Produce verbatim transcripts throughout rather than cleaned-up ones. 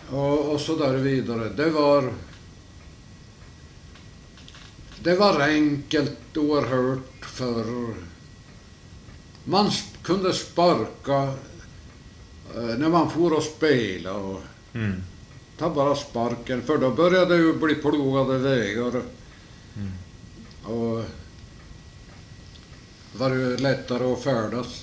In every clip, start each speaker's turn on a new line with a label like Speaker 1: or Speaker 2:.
Speaker 1: och, och så där vidare. Det var det var enkelt oerhört för man sp- kunde sparka eh, när man får och spela och
Speaker 2: Mm.
Speaker 1: ta bara sparken, för då började det ju bli plogade vägar.
Speaker 2: Mm.
Speaker 1: Och var det lättare att färdas.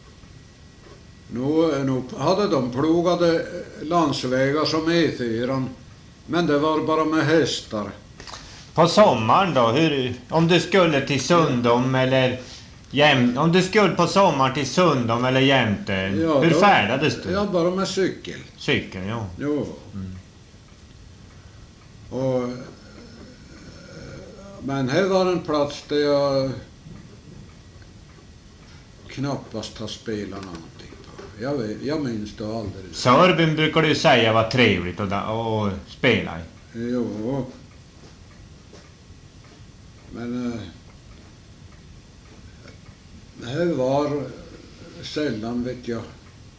Speaker 1: Nu, nu hade de plogade landsvägar som E fyra, men det var bara med hästar.
Speaker 2: På sommaren då, hur, om du skulle till Sundom eller jäm, om du skulle på sommaren till Sundom eller jämte,
Speaker 1: Ja,
Speaker 2: hur
Speaker 1: då-
Speaker 2: färdades du?
Speaker 1: Ja, bara med cykel.
Speaker 2: Cykel, ja.
Speaker 1: Jo.
Speaker 2: Mm.
Speaker 1: Och, men här var en plats där jag knappast har spelat någonting på. Jag, vet, jag minns det aldrig.
Speaker 2: Sörbyn brukar du säga var trevligt att, att spela i.
Speaker 1: Jo. Men eh, det här var sällan, vet jag,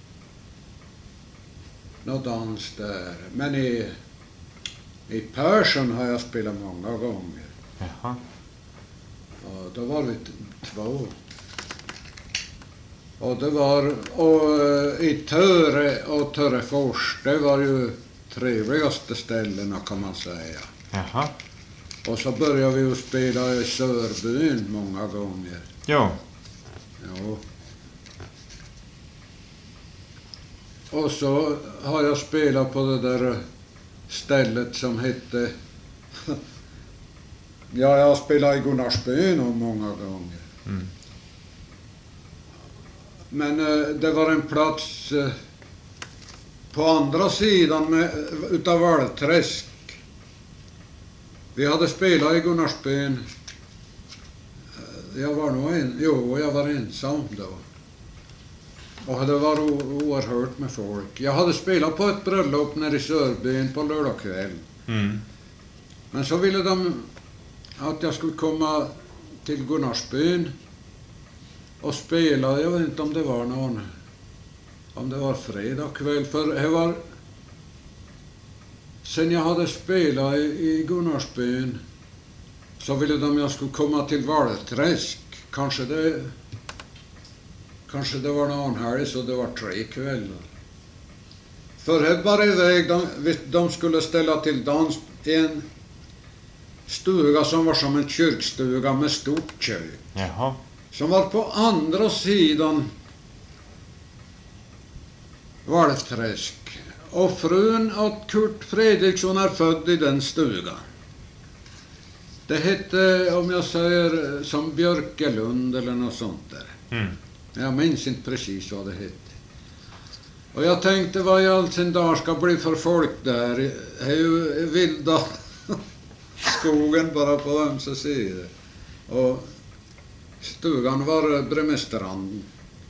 Speaker 1: något dans där. Men i, i Persson har jag spelat många gånger.
Speaker 2: Jaha.
Speaker 1: Och då var vi t- två. Och det var, och eh, i Töre och Törefors, det var ju trevligaste ställena kan man säga.
Speaker 2: Jaha.
Speaker 1: Och så började vi ju spela i Sörbyn många gånger.
Speaker 2: Jo.
Speaker 1: Jo. Och så har jag spelat på det där stället som hette... ja, jag har spelat i Gunnarsbyn många gånger.
Speaker 2: Mm.
Speaker 1: Men eh, det var en plats eh, på andra sidan med, utav Valträsk. Vi hade spelat i Gunnarsbyn. Eh, Jag var nog en, jo, jag var ensam då. Och det var o- oerhört med folk. Jag hade spelat på ett bröllop nere i Sörbyn på lördag kväll.
Speaker 2: Mm.
Speaker 1: Men så ville de att jag skulle komma till Gunnarsbyn och spela. Jag vet inte om det var någon, om det var fredag kväll, för det var sen jag hade spelat i, i Gunnarsbyn så ville de att jag skulle komma till Valträsk. Kanske det kanske det var någon helg, så det var tre kvällar. För här var iväg, de, de skulle ställa till dans i en stuga som var som en kyrkstuga med stort kök.
Speaker 2: Jaha.
Speaker 1: Som var på andra sidan Valträsk. Och frun och Kurt Fredriksson är född i den stugan. Det hette, om jag säger, som Björkelund eller något sånt där.
Speaker 2: Mm.
Speaker 1: Jag minns inte precis vad det hette. Och jag tänkte, vad i all sin dag ska bli för folk där? Det är ju vilda skogen bara på ömse sidor. Och stugan var bredvid stranden.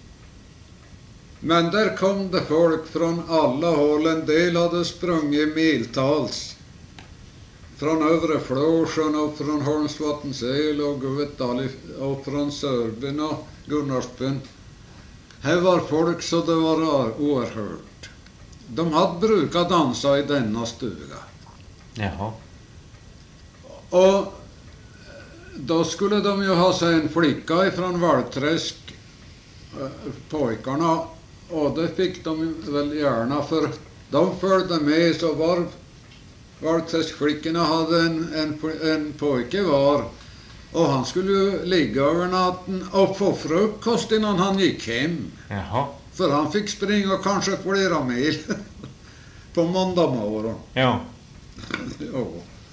Speaker 1: Men där kom det folk från alla håll. En del hade sprungit miltals. Från Övre Flåsjön och från Holmsvattensel och Guvetdal och från Sörbyn och Gunnarsbyn. Här var folk så det var oerhört. De hade brukat dansa i denna stuga.
Speaker 2: Jaha.
Speaker 1: Och då skulle de ju ha sig en flicka ifrån Valträsk, äh, pojkarna, och det fick de väl gärna, för de följde med, så var Valträskflickorna hade en, en, en pojke var, och han skulle ju ligga över natten och få frukost innan han gick hem.
Speaker 2: Jaha.
Speaker 1: För han fick springa kanske flera mil på måndag morgon.
Speaker 2: Ja.
Speaker 1: Jo.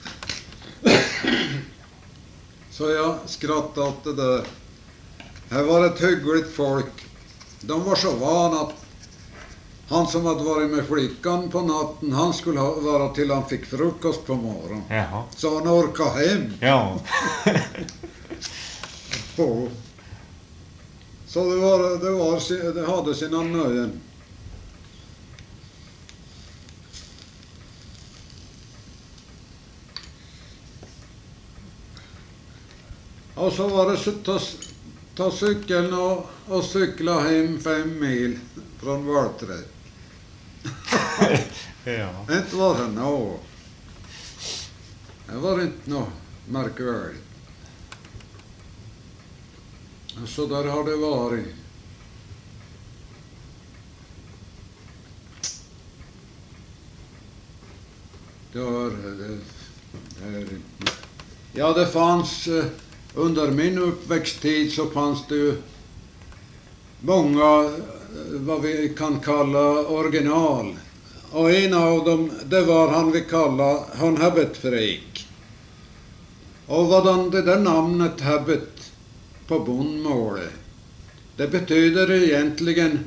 Speaker 1: Så jag skrattade åt det där. Här var ett hyggligt folk. De var så vana att han som hade varit med flickan på natten, han skulle ha, vara till han fick frukost på morgonen.
Speaker 2: Jaha.
Speaker 1: Så han orkade hem.
Speaker 2: Ja.
Speaker 1: Oh. Så det, var, det, var, det hade sina nöjen. Och så var det så ta, ta cykeln och, och cykla hem fem mil från Valträsk.
Speaker 2: Ja.
Speaker 1: Inte var det nå. Det var inte något märkvärdigt. Så där har det varit. Det var, det, det är, ja, det fanns under min uppväxttid så fanns det ju många vad vi kan kalla original. Och en av dem, det var han vi kallade han Hebbet Freik. Och vad det där namnet Hebbet på bondmålet, det betyder egentligen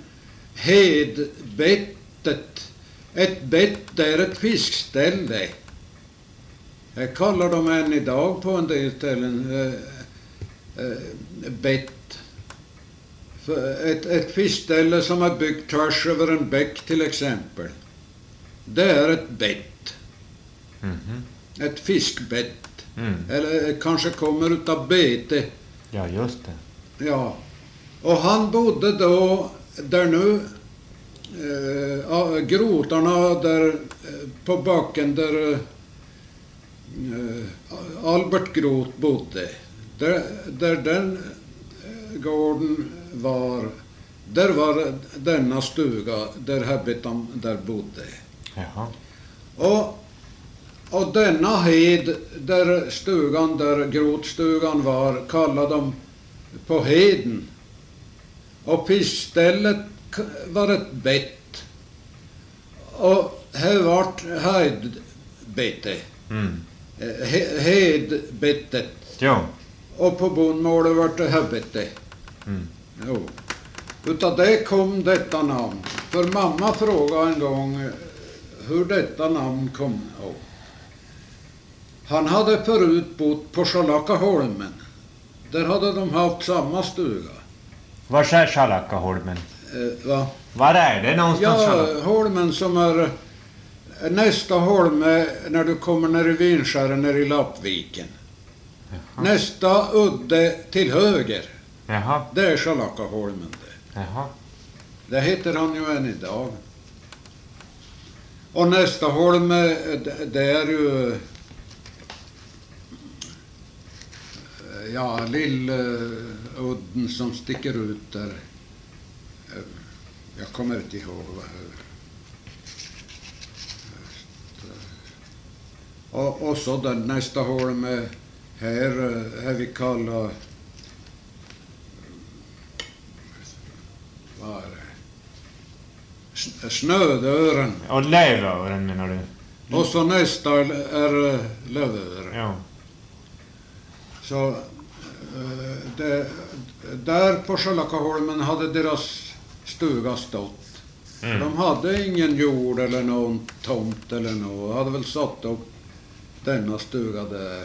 Speaker 1: hedbettet. Ett bett är ett fiskställe. Jag kallar dem än idag på en del ställen äh, äh, bett. För ett, ett fiskställe som är byggt tvärs över en bäck till exempel. Det är ett bett.
Speaker 2: Mhm.
Speaker 1: Ett fiskbett.
Speaker 2: Mm.
Speaker 1: Eller kanske kommer utav bete.
Speaker 2: Ja, just det.
Speaker 1: Ja. Och han bodde då där nu eh, grotarna där eh, på backen där eh, Albert Groth bodde. Där, där den eh, gården var, där var denna stuga där Hebbetan där bodde.
Speaker 2: Jaha.
Speaker 1: Och, och denna hed där stugan, där Grothstugan var, kallade de på heden. Och fiskstället var ett bett. Och här vart hedbete.
Speaker 2: Mm.
Speaker 1: He, hedbettet.
Speaker 2: Jo.
Speaker 1: Och på bondmålet vart det hebbete.
Speaker 2: Mm.
Speaker 1: Jo. Utav det kom detta namn. För mamma frågade en gång hur detta namn kom. Oh. Han hade förut bott på Schalakaholmen. Där hade de haft samma stuga.
Speaker 2: Var är Schalakaholmen?
Speaker 1: Eh, va?
Speaker 2: Var är det någonstans?
Speaker 1: Ja, holmen som är nästa holme när du kommer ner i Vinskären, ner i Lappviken.
Speaker 2: Jaha.
Speaker 1: Nästa udde till höger,
Speaker 2: Jaha.
Speaker 1: det är Schalakaholmen det.
Speaker 2: Jaha.
Speaker 1: Det heter han ju än idag. Och nästa holme, det, det är ju ja, Lilludden som sticker ut där. Jag kommer inte ihåg vad och, och så den nästa holme här, här vi kallar vad är det? Snödören.
Speaker 2: Och Lövören menar du?
Speaker 1: Och så nästa är Lövören.
Speaker 2: Ja.
Speaker 1: Så eh, det, där på Schalakaholmen hade deras stuga stått.
Speaker 2: Mm.
Speaker 1: De hade ingen jord eller någon tomt eller något. De hade väl satt upp denna stuga där.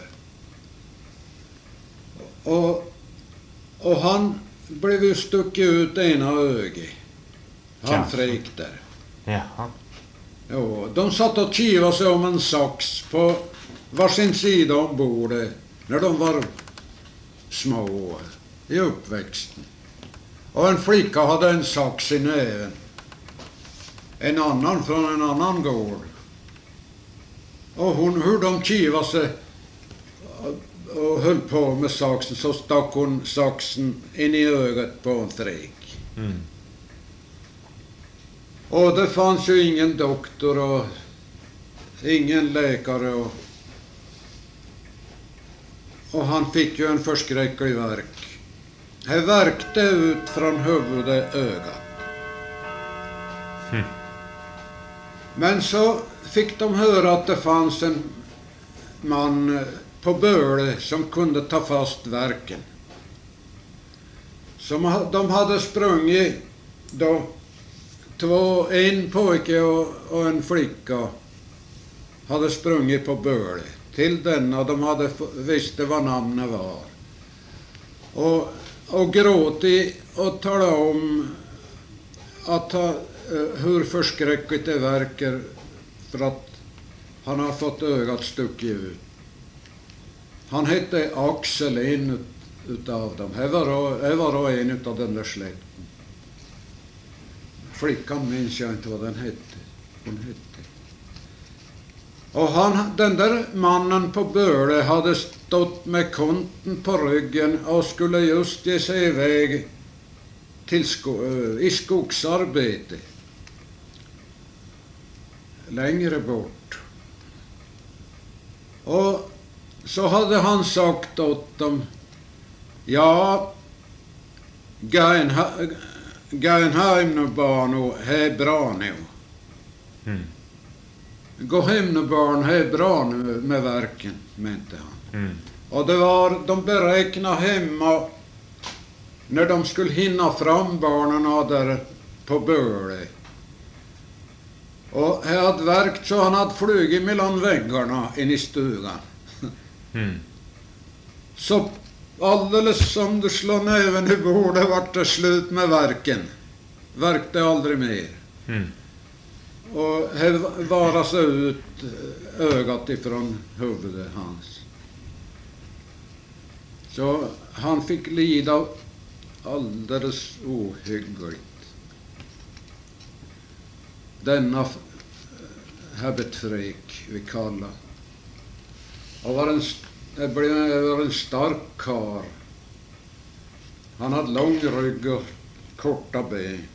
Speaker 1: Och, och han blev ju stuckit ut ena ögat. Han
Speaker 2: Ja.
Speaker 1: Freik där.
Speaker 2: Jaha.
Speaker 1: Jo, de satt och kivade sig om en sax på varsin sida om bordet när de var små i uppväxten. Och en flicka hade en sax i näven. En annan från en annan gård. Och hon, hur de kivade sig och höll på med saxen, så stack hon saxen in i ögat på en Freik.
Speaker 2: Mm.
Speaker 1: Och det fanns ju ingen doktor och ingen läkare och, och han fick ju en förskräcklig värk. Det värkte ut från huvudet ögat.
Speaker 2: Mm.
Speaker 1: Men så fick de höra att det fanns en man på Böle som kunde ta fast värken. Så de hade sprungit då två, en pojke och, och en flicka hade sprungit på Böle till denna. De hade visste vad namnet var. Och, och gråtit och talade om att ha, hur förskräckligt det verkar för att han har fått ögat stuckit ut. Han hette Axel, en ut, utav dem. Det var, det var då en utav den där släkten. Flickan minns jag inte vad den hette. Hon hette. Och han, den där mannen på Böle hade stått med konten på ryggen och skulle just ge sig iväg till sko i skogsarbete. Längre bort. Och så hade han sagt åt dem, ja, Geinheim nu barn och är bra nu.
Speaker 2: Mm.
Speaker 1: Gå hem nu barn, det är bra nu med verken, mente han.
Speaker 2: Mm.
Speaker 1: Och det var, de beräknade hemma när de skulle hinna fram barnen där på Böle. Och det hade verkt så han hade flugit mellan väggarna in i stugan.
Speaker 2: Mm.
Speaker 1: Så alldeles som du slår näven i bordet vart det slut med verken. Verkte aldrig mer.
Speaker 2: Mm.
Speaker 1: Och det varade sig ut ögat ifrån huvudet hans. Så han fick lida alldeles ohyggligt. Denna Herbert vi kallar. Och var en, det blev var en stark karl. Han hade lång rygg och korta ben.